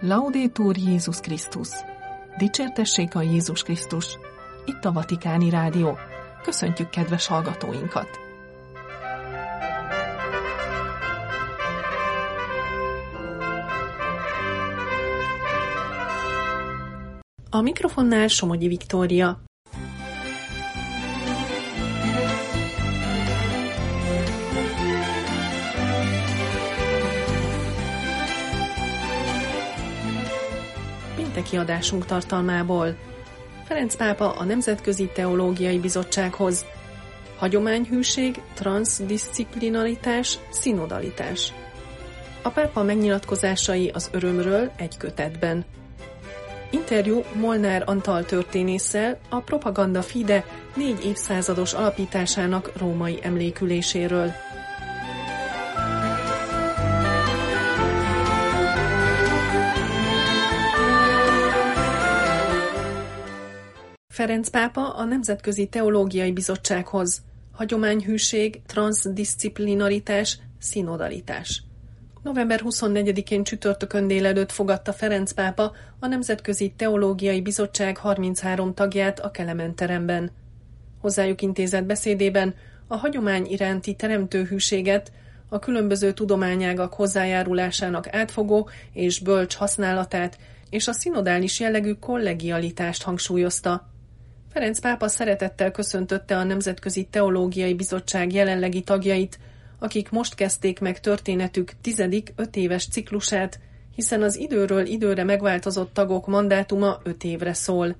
Laudetur Jézus Krisztus! Dicsértessék a Jézus Krisztus! Itt a Vatikáni Rádió. Köszöntjük kedves hallgatóinkat! A mikrofonnál Somogyi Viktória. Pénteki adásunk tartalmából. Ferenc pápa a Nemzetközi Teológiai Bizottsághoz. Hagyományhűség, transzdiszciplinaritás, szinodalitás. A pápa megnyilatkozásai az örömről egy kötetben. Interjú Molnár Antal történésszel a Propaganda Fide 4 évszázados alapításának római emléküléséről. Ferenc pápa a Nemzetközi Teológiai Bizottsághoz. Hagyományhűség, transzdiszciplinaritás, szinodalitás. November 24-én csütörtökön délelőtt fogadta Ferenc pápa a Nemzetközi Teológiai Bizottság 33 tagját a Kelemen teremben. Hozzájuk intézett beszédében a hagyomány iránti teremtőhűséget, a különböző tudományágak hozzájárulásának átfogó és bölcs használatát és a szinodális jellegű kollegialitást hangsúlyozta. Ferenc pápa szeretettel köszöntötte a Nemzetközi Teológiai Bizottság jelenlegi tagjait, akik most kezdték meg történetük 10. 5 éves ciklusát, hiszen az időről időre megváltozott tagok mandátuma 5 évre szól.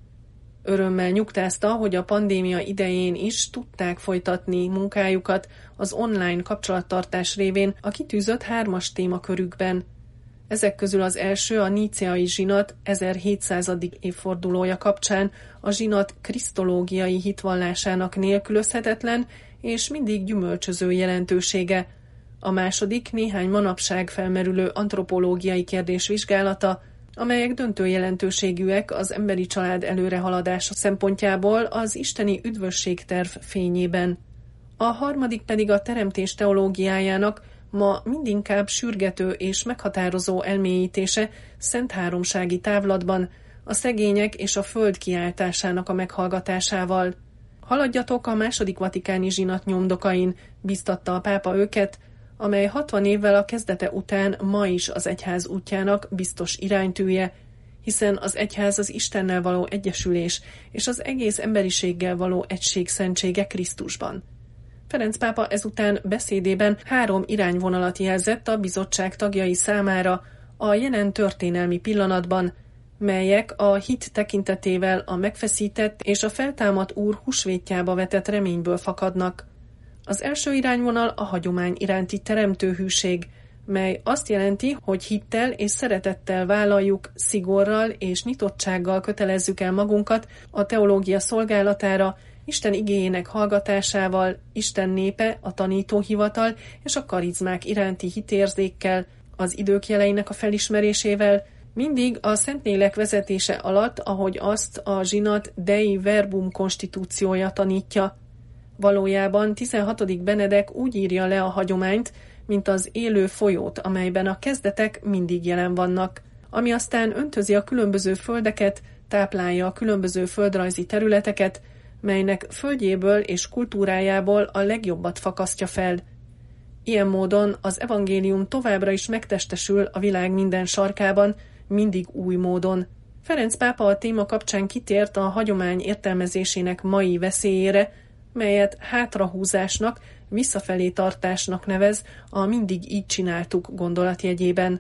Örömmel nyugtázta, hogy a pandémia idején is tudták folytatni munkájukat az online kapcsolattartás révén a kitűzött 3-as témakörükben. Ezek közül az első a níceai zsinat 1700. évfordulója kapcsán a zsinat krisztológiai hitvallásának nélkülözhetetlen és mindig gyümölcsöző jelentősége. A második néhány manapság felmerülő antropológiai kérdés vizsgálata, amelyek döntő jelentőségűek az emberi család előrehaladása szempontjából az isteni üdvösségterv fényében. A harmadik pedig a teremtés teológiájának ma mindinkább sürgető és meghatározó elmélyítése szent háromsági távlatban, a szegények és a föld kiáltásának a meghallgatásával. Haladjatok a második vatikáni zsinat nyomdokain, biztatta a pápa őket, amely 60 évvel a kezdete után ma is az egyház útjának biztos iránytűje, hiszen az egyház az Istennel való egyesülés és az egész emberiséggel való egység szentsége Krisztusban. Ferenc pápa ezután beszédében 3 irányvonalat jelzett a bizottság tagjai számára a jelen történelmi pillanatban, melyek a hit tekintetével a megfeszített és a feltámadt Úr húsvétjába vetett reményből fakadnak. Az első irányvonal a hagyomány iránti teremtőhűség, mely azt jelenti, hogy hittel és szeretettel vállaljuk, szigorral és nyitottsággal kötelezzük el magunkat a teológia szolgálatára, Isten igéjének hallgatásával, Isten népe, a tanítóhivatal és a karizmák iránti hitérzékkel, az idők jeleinek a felismerésével, mindig a Szentlélek vezetése alatt, ahogy azt a zsinat Dei Verbum konstitúciója tanítja. Valójában 16. Benedek úgy írja le a hagyományt, mint az élő folyót, amelyben a kezdetek mindig jelen vannak, ami aztán öntözi a különböző földeket, táplálja a különböző földrajzi területeket, melynek földjéből és kultúrájából a legjobbat fakasztja fel. Ilyen módon az evangélium továbbra is megtestesül a világ minden sarkában, mindig új módon. Ferenc pápa a téma kapcsán kitért a hagyomány értelmezésének mai veszélyére, melyet hátrahúzásnak, visszafelé tartásnak nevez a mindig így csináltuk gondolatjegyében.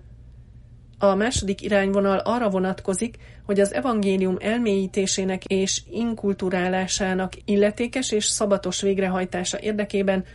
A második irányvonal arra vonatkozik, hogy az evangélium elmélyítésének és inkulturálásának illetékes és szabatos végrehajtása érdekében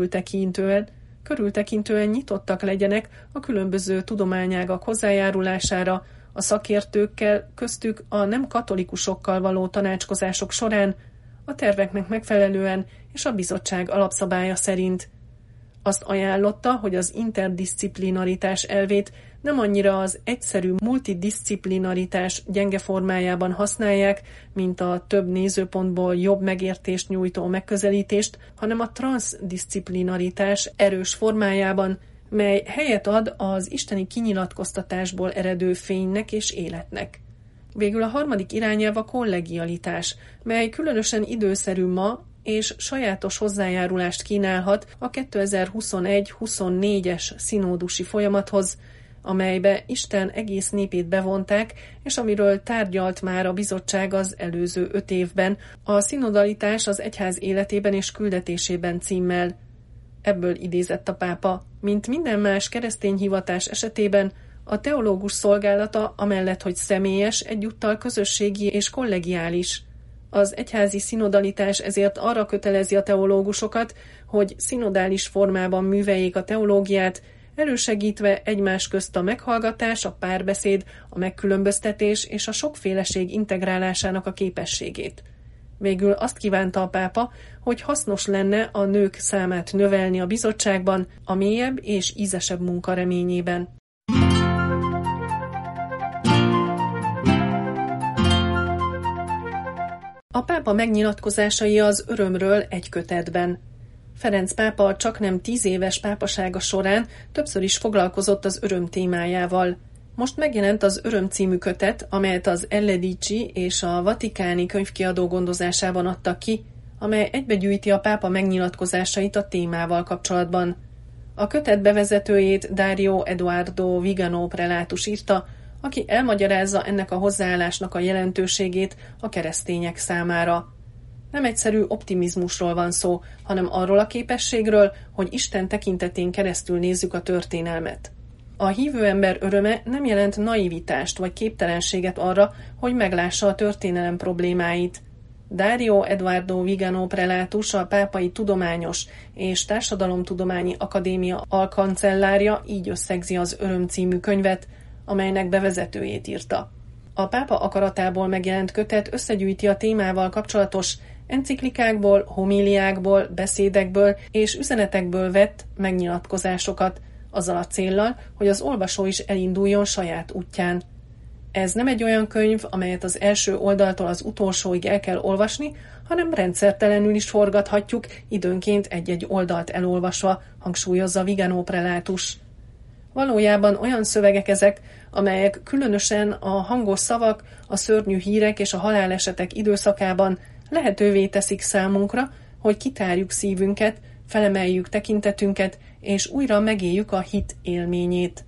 körültekintően nyitottak legyenek a különböző tudományágak hozzájárulására, a szakértőkkel, köztük a nem katolikusokkal való tanácskozások során, a terveknek megfelelően és a bizottság alapszabálya szerint. Azt ajánlotta, hogy az interdiszciplinaritás elvét nem annyira az egyszerű multidisciplinaritás gyenge formájában használják, mint a több nézőpontból jobb megértést nyújtó megközelítést, hanem a transzdisciplinaritás erős formájában, mely helyet ad az isteni kinyilatkoztatásból eredő fénynek és életnek. Végül a harmadik irányelv a kollegialitás, mely különösen időszerű ma, és sajátos hozzájárulást kínálhat a 2021-24-es szinódusi folyamathoz, amelybe Isten egész népét bevonták, és amiről tárgyalt már a bizottság az előző 5 évben, a szinodalitás az egyház életében és küldetésében címmel. Ebből idézett a pápa, mint minden más keresztény hivatás esetében, a teológus szolgálata amellett, hogy személyes, egyúttal közösségi és kollegiális. Az egyházi szinodalitás ezért arra kötelezi a teológusokat, hogy szinodális formában műveljék a teológiát, elősegítve egymás közt a meghallgatás, a párbeszéd, a megkülönböztetés és a sokféleség integrálásának a képességét. Végül azt kívánta a pápa, hogy hasznos lenne a nők számát növelni a bizottságban, a mélyebb és ízesebb munka reményében. A pápa megnyilatkozásai az örömről egy kötetben. Ferenc pápa csaknem 10 éves pápasága során többször is foglalkozott az öröm témájával. Most megjelent az Öröm című kötet, amelyet az Elledici és a Vatikáni könyvkiadó gondozásában adtak ki, amely egybegyűjti a pápa megnyilatkozásait a témával kapcsolatban. A kötet bevezetőjét Dario Eduardo Vigano prelátus írta, aki elmagyarázza ennek a hozzáállásnak a jelentőségét a keresztények számára. Nem egyszerű optimizmusról van szó, hanem arról a képességről, hogy Isten tekintetén keresztül nézzük a történelmet. A hívő ember öröme nem jelent naivitást vagy képtelenséget arra, hogy meglássa a történelem problémáit. Dario Eduardo Vigano prelátus, a Pápai Tudományos és Társadalomtudományi Akadémia alkancellárja így összegzi az Öröm című könyvet, amelynek bevezetőjét írta. A pápa akaratából megjelent kötet összegyűjti a témával kapcsolatos enciklikákból, homíliákból, beszédekből és üzenetekből vett megnyilatkozásokat, azzal a céllal, hogy az olvasó is elinduljon saját útján. Ez nem egy olyan könyv, amelyet az első oldaltól az utolsóig el kell olvasni, hanem rendszertelenül is forgathatjuk, időnként egy-egy oldalt elolvasva, hangsúlyozza Vigano prelátus. Valójában olyan szövegek ezek, amelyek különösen a hangos szavak, a szörnyű hírek és a halálesetek időszakában lehetővé teszik számunkra, hogy kitárjuk szívünket, felemeljük tekintetünket, és újra megéljük a hit élményét.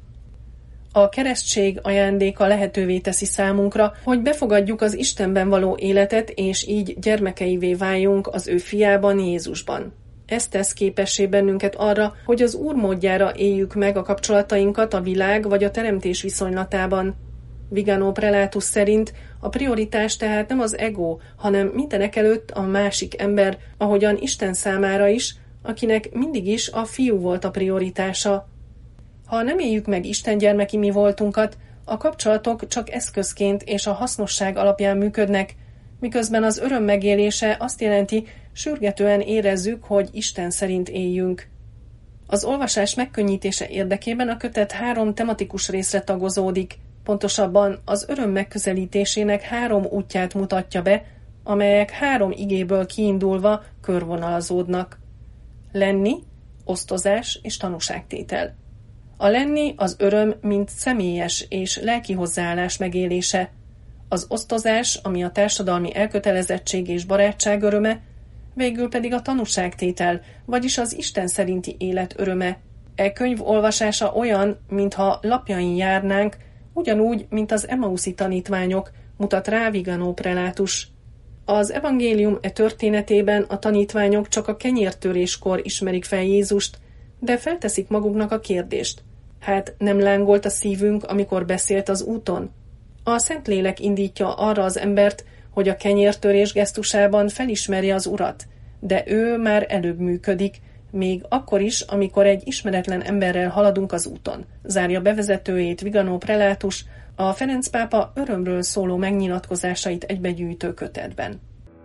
A keresztség ajándéka lehetővé teszi számunkra, hogy befogadjuk az Istenben való életet, és így gyermekeivé váljunk az ő fiában, Jézusban. Ez tesz képessé bennünket arra, hogy az Úr módjára éljük meg a kapcsolatainkat a világ vagy a teremtés viszonylatában. Vigano prelátus szerint a prioritás tehát nem az ego, hanem mindenekelőtt a másik ember, ahogyan Isten számára is, akinek mindig is a fiú volt a prioritása. Ha nem éljük meg Isten gyermeki mi voltunkat, a kapcsolatok csak eszközként és a hasznosság alapján működnek, miközben az öröm megélése azt jelenti, sürgetően érezzük, hogy Isten szerint éljünk. Az olvasás megkönnyítése érdekében a kötet 3 tematikus részre tagozódik, pontosabban az öröm megközelítésének 3 útját mutatja be, amelyek 3 igéből kiindulva körvonalazódnak. Lenni, osztozás és tanúságtétel. A lenni az öröm, mint személyes és lelki hozzáállás megélése. Az osztozás, ami a társadalmi elkötelezettség és barátság öröme, végül pedig a tanúságtétel, vagyis az Isten szerinti élet öröme. E könyv olvasása olyan, mintha lapjain járnánk, ugyanúgy, mint az Emauszi tanítványok, mutat rá Vigano prelátus. Az evangélium történetében a tanítványok csak a kenyértöréskor ismerik fel Jézust, de felteszik maguknak a kérdést. Hát nem lángolt a szívünk, amikor beszélt az úton? A Szentlélek indítja arra az embert, hogy a kenyértörés gesztusában felismerje az Urat, de ő már előbb működik, még akkor is, amikor egy ismeretlen emberrel haladunk az úton. Zárja bevezetőjét Vigano prelátus a Ferenc pápa örömről szóló megnyilatkozásait egybegyűjtő kötetben.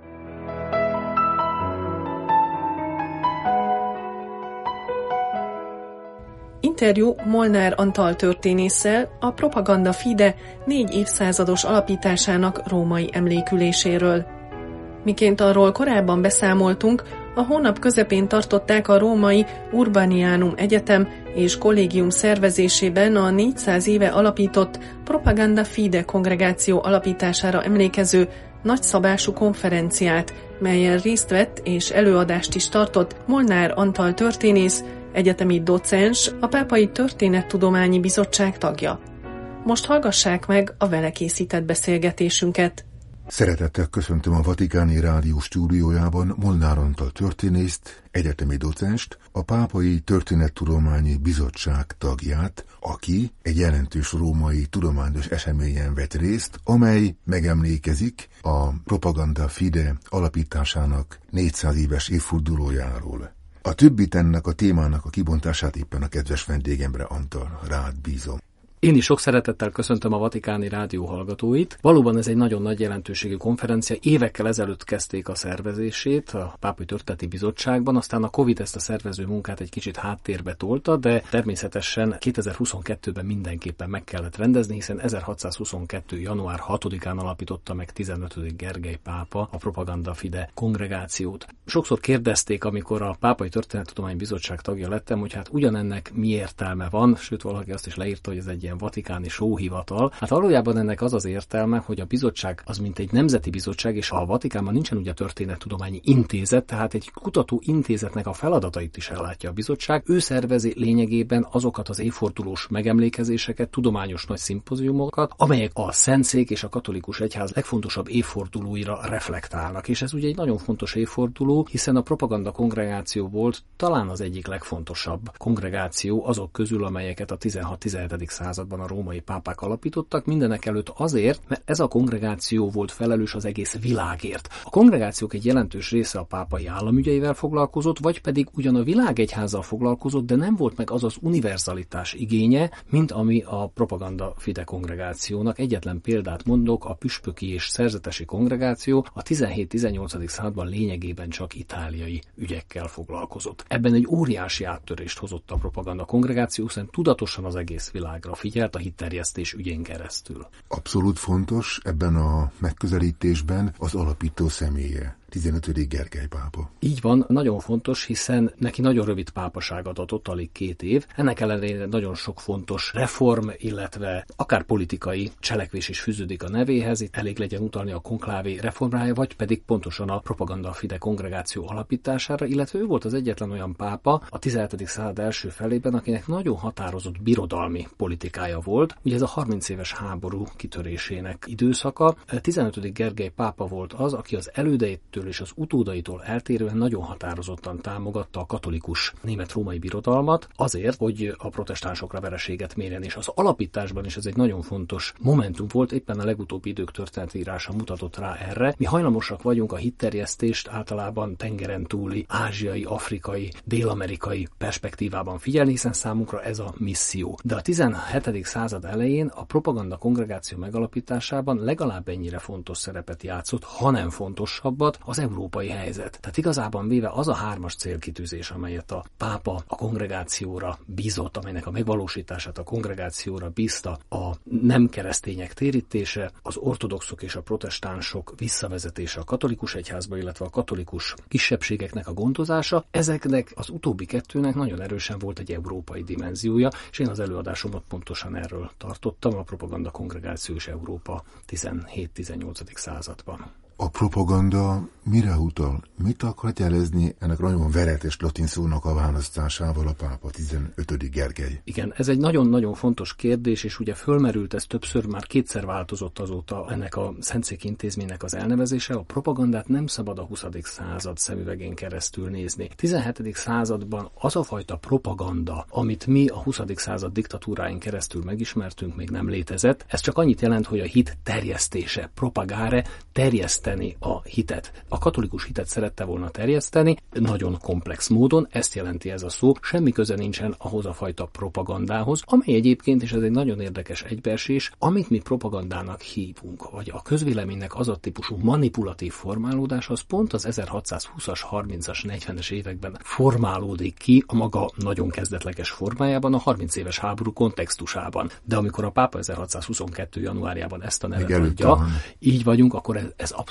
Interjú Molnár Antal történésszel a Propaganda Fide 4 évszázados alapításának római emléküléséről. Miként arról korábban beszámoltunk, A hónap közepén tartották a római Urbanianum Egyetem és Kollégium szervezésében a 400 éve alapított Propaganda Fide kongregáció alapítására emlékező nagyszabású konferenciát, melyen részt vett és előadást is tartott Molnár Antal történész, egyetemi docens, a Pápai Történettudományi Bizottság tagja. Most hallgassák meg a vele készített beszélgetésünket. Szeretettel köszöntöm a Vatikáni Rádió stúdiójában Molnár Antal történészt, egyetemi docenst, a Pápai Történettudományi Bizottság tagját, aki egy jelentős római tudományos eseményen vett részt, amely megemlékezik a Propaganda Fide alapításának 400 éves évfordulójáról. A többit ennek a témának a kibontását éppen a kedves vendégemre, Antal, rád bízom. Én is sok szeretettel köszöntöm a Vatikáni Rádió hallgatóit. Valóban ez egy nagyon nagy jelentőségű konferencia. Évekkel ezelőtt kezdték a szervezését a Pápai Történeti Bizottságban, aztán a Covid ezt a szervező munkát egy kicsit háttérbe tolta, de természetesen 2022-ben mindenképpen meg kellett rendezni, hiszen 1622. január 6-án alapította meg 15. Gergely pápa a Propaganda Fide kongregációt. Sokszor kérdezték, amikor a Pápai Történettudományi Bizottság tagja lettem, hogy hát ugyanennek mi értelme van, sőt valaki azt is leírta, hogy ez egy ilyen vatikáni sóhivatal. Hát valójában ennek az az értelme, hogy a bizottság az mint egy nemzeti bizottság, és a Vatikánban nincsen ugye történettudományi intézet, tehát egy kutató intézetnek a feladatait is ellátja a bizottság. Ő szervezi lényegében azokat az évfordulós megemlékezéseket, tudományos nagy szimpóziumokat, amelyek a Szentszék és a katolikus egyház legfontosabb évfordulóira reflektálnak. És ez ugye egy nagyon fontos évforduló, hiszen a Propaganda kongregáció volt talán az egyik legfontosabb kongregáció azok közül, amelyeket a 16-17. században a római pápák alapítottak, mindenek előtt azért, mert ez a kongregáció volt felelős az egész világért. A kongregációk egy jelentős része a pápai államügyeivel foglalkozott, vagy pedig ugyan a világegyházzal foglalkozott, de nem volt meg az az univerzalitás igénye, mint ami a Propaganda Fide kongregációnak. Egyetlen példát mondok, a püspöki és szerzetesi kongregáció a 17-18. században lényegében csak itáliai ügyekkel foglalkozott. Ebben egy óriási áttörést hozott a Propaganda kongregáció, hiszen tudatosan az egész világra figyelt a hitterjesztés ügyén keresztül. Abszolút fontos ebben a megközelítésben az alapító személye, 15. Gergely pápa. Így van, nagyon fontos, hiszen neki nagyon rövid pápaság adatot, alig 2 év. Ennek ellenére nagyon sok fontos reform, illetve akár politikai cselekvés is fűződik a nevéhez. Itt elég legyen utalni a konklávé reformrája, vagy pedig pontosan a Propaganda Fide kongregáció alapítására, illetve ő volt az egyetlen olyan pápa a 17. század első felében, akinek nagyon határozott birodalmi politikája volt. Ugye ez a 30 éves háború kitörésének időszaka. 15. Gergely pápa volt az, aki az elődeitől és az utódaitól eltérően nagyon határozottan támogatta a katolikus német-római birodalmat azért, hogy a protestánsokra vereséget mérjen, és az alapításban is ez egy nagyon fontos momentum volt, éppen a legutóbbi idők történetírása mutatott rá erre. Mi hajlamosak vagyunk a hitterjesztést általában tengeren túli, ázsiai, afrikai, dél-amerikai perspektívában figyelni, hiszen számunkra ez a misszió. De a 17. század elején a Propaganda kongregáció megalapításában legalább ennyire fontos szerepet játszott, hanem fontosabbat, az európai helyzet. Tehát igazában véve az a 3-as célkitűzés, amelyet a pápa a kongregációra bízott, amelynek a megvalósítását a kongregációra bízta, a nem keresztények térítése, az ortodoxok és a protestánsok visszavezetése a katolikus egyházba, illetve a katolikus kisebbségeknek a gondozása, ezeknek az utóbbi kettőnek nagyon erősen volt egy európai dimenziója, és én az előadásomat pontosan erről tartottam, a Propaganda kongregáció és Európa 17-18. században. A propaganda mire utal? Mit akar jelezni ennek nagyon veretes latin szónak a választásával a pápa 15. Gergely? Igen, ez egy nagyon-nagyon fontos kérdés, és ugye fölmerült ez többször, már 2-szer változott azóta ennek a Szentszék intézménynek az elnevezése. A propagandát nem szabad a 20. század szemüvegén keresztül nézni. 17. században az a fajta propaganda, amit mi a 20. század diktatúráin keresztül megismertünk, még nem létezett. Ez csak annyit jelent, hogy a hit terjesztése, propagare, terjeszteni a hitet. A katolikus hitet szerette volna terjeszteni, nagyon komplex módon, ezt jelenti ez a szó, semmi köze nincsen ahhoz a fajta propagandához, amely egyébként, és ez egy nagyon érdekes egybeesés, amit mi propagandának hívunk, vagy a közvéleménynek az a típusú manipulatív formálódás, az pont az 1620-as, 30-as, 40-es években formálódik ki a maga nagyon kezdetleges formájában, a 30 éves háború kontextusában. De amikor a pápa 1622. januárjában ezt a nevet adja, így vagyunk, akkor ez abszolút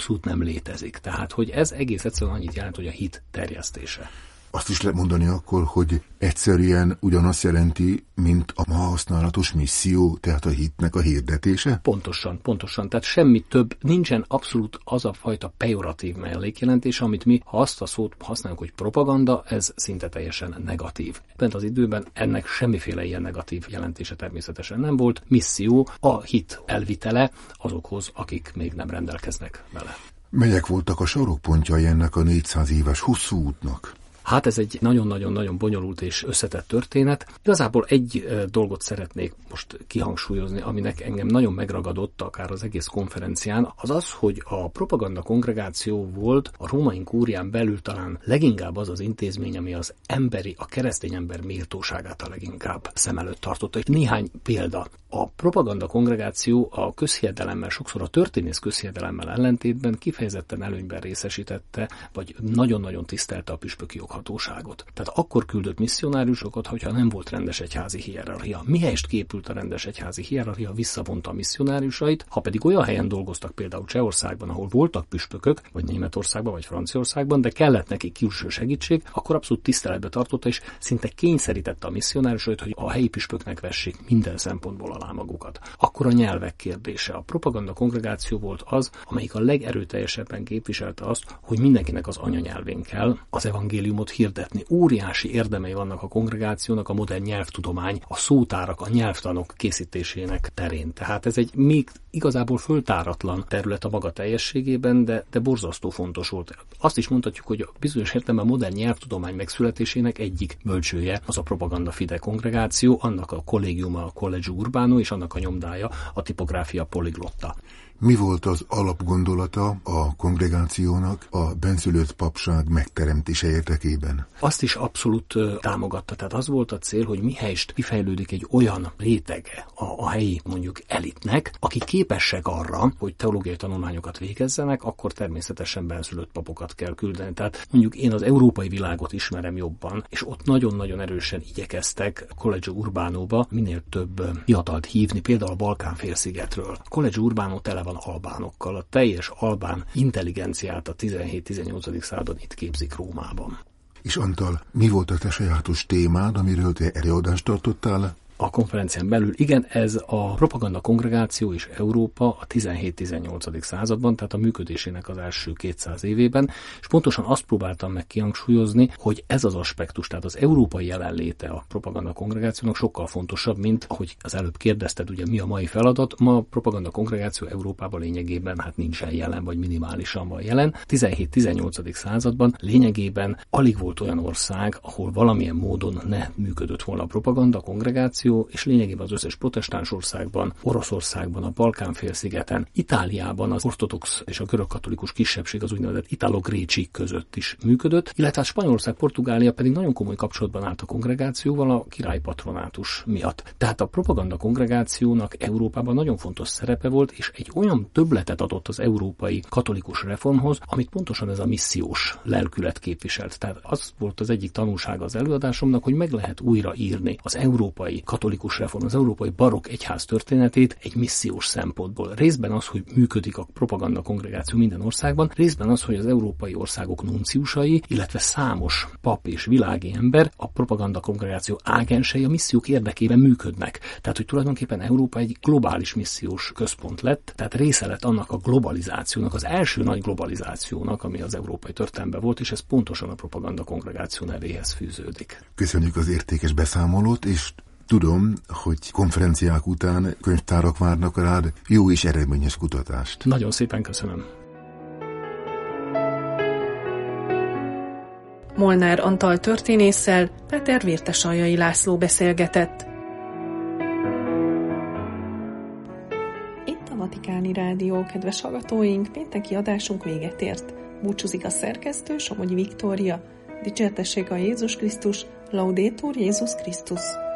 abszolút nem létezik. Tehát, hogy ez egész egyszerűen annyit jelent, hogy a hit terjesztése. Azt is lehet mondani akkor, hogy egyszerűen ugyanazt jelenti, mint a ma használatos misszió, tehát a hitnek a hirdetése? Pontosan. Tehát semmi több, nincsen abszolút az a fajta pejoratív mellékjelentés, amit mi, ha azt a szót használjuk, hogy propaganda, ez szinte teljesen negatív. Bent az időben ennek semmiféle ilyen negatív jelentése természetesen nem volt. Misszió, a hit elvitele azokhoz, akik még nem rendelkeznek vele. Melyek voltak a sarokpontjai ennek a 400 éves hosszú útnak? Hát ez egy nagyon-nagyon-nagyon bonyolult és összetett történet. Igazából egy dolgot szeretnék most kihangsúlyozni, aminek engem nagyon megragadott akár az egész konferencián, az az, hogy a propaganda kongregáció volt a római kúrián belül talán leginkább az az intézmény, ami az emberi, a keresztény ember méltóságát a leginkább szem előtt tartotta. Néhány példa. A propaganda kongregáció a közhiedelemmel, sokszor a történész közhiedelemmel ellentétben kifejezetten előnyben részesítette, vagy nagyon-nagyon tisztelte a püspöki joghatóságot. Tehát akkor küldött misszionáriusokat, hogyha nem volt rendes egyházi hierarchia. Mihelyest képült a rendes egyházi hierarchia, visszavonta a misszionáriusait, ha pedig olyan helyen dolgoztak, például Csehországban, ahol voltak püspökök, vagy Németországban, vagy Franciaországban, de kellett nekik külső segítség, akkor abszolút tiszteletbe tartotta, és szinte kényszerítette a misszionáriusait, hogy a helyi püspöknek vessék minden szempontból alá magukat. Akkor a nyelvek kérdése. A propaganda kongregáció volt az, amelyik a legerőteljesebben képviselte azt, hogy mindenkinek az anyanyelvén kell az evangéliumot hirdetni. Óriási érdemei vannak a kongregációnak a modern nyelvtudomány, a szótárak, a nyelvtanok készítésének terén. Tehát ez egy még igazából föltáratlan terület a maga teljességében, de borzasztó fontos volt. Azt is mondhatjuk, hogy a bizonyos értelemben a modern nyelvtudomány megszületésének egyik bölcsője az a Propaganda Fide kongregáció, annak a kollégiuma a Collegio Urbano, és annak a nyomdája a Tipográfia Poliglotta. Mi volt az alapgondolata a kongregációnak a bennszülött papság megteremtése érdekében? Azt is abszolút támogatta. Tehát az volt a cél, hogy mihelyest kifejlődik egy olyan rétege a helyi mondjuk elitnek, akik képesek arra, hogy teológiai tanulmányokat végezzenek, akkor természetesen bennszülött papokat kell küldeni. Tehát mondjuk én az európai világot ismerem jobban, és ott nagyon-nagyon erősen igyekeztek Collegio Urbánóba minél több fiatalt hívni, például a Balkán-félszigetről. Collegio Urbano tele van albánokkal, a teljes albán intelligenciát a 17-18. században itt képzik Rómában. És Antal, mi volt a te sajátos témád, amiről te előadást tartottál? A konferencián belül, igen, ez a propaganda kongregáció és Európa a 17-18. században, tehát a működésének az első 200 évében, és pontosan azt próbáltam meg kihangsúlyozni, hogy ez az aspektus, tehát az európai jelenléte a propaganda kongregációnak sokkal fontosabb, mint ahogy az előbb kérdezted, ugye mi a mai feladat, ma a propaganda kongregáció Európában lényegében hát nincsen jelen, vagy minimálisan van jelen. 17-18. században lényegében alig volt olyan ország, ahol valamilyen módon ne működött volna a propaganda kongregáció, és lényegében az összes protestáns országban, Oroszországban, a Balkán-félszigeten, Itáliában az ortodox és a görögkatolikus kisebbség az úgynevezett italo-gréci között is működött, illetve Spanyolország, Portugália pedig nagyon komoly kapcsolatban állt a kongregációval a királyi patronátus miatt. Tehát a propaganda kongregációnak Európában nagyon fontos szerepe volt, és egy olyan többletet adott az európai katolikus reformhoz, amit pontosan ez a missziós lelkület képviselt. Tehát az volt az egyik tanulsága az előadásomnak, hogy meg lehet újra írni az európai katolikus reform, az európai barokk egyház történetét egy missziós szempontból. Részben az, hogy működik a propaganda kongregáció minden országban, részben az, hogy az európai országok nunciusai, illetve számos pap és világi ember a propaganda kongregáció ágensei a missziók érdekében működnek. Tehát, hogy tulajdonképpen Európa egy globális missziós központ lett, tehát része lett annak a globalizációnak, az első nagy globalizációnak, ami az európai történelemben volt, és ez pontosan a propaganda kongregáció nevéhez fűződik. Köszönjük az értékes beszámolót, és tudom, hogy konferenciák után könyvtárak várnak rád jó és eredményes kutatást. Nagyon szépen köszönöm. Molnár Antal történésszel Péter Vértesaljai László beszélgetett. Itt a Vatikáni Rádió, kedves hallgatóink, pénteki adásunk véget ért. Búcsúzik a szerkesztő, Somogyi Viktória. Dicsértessék a Jézus Krisztus, Laudetur Jézus Krisztus.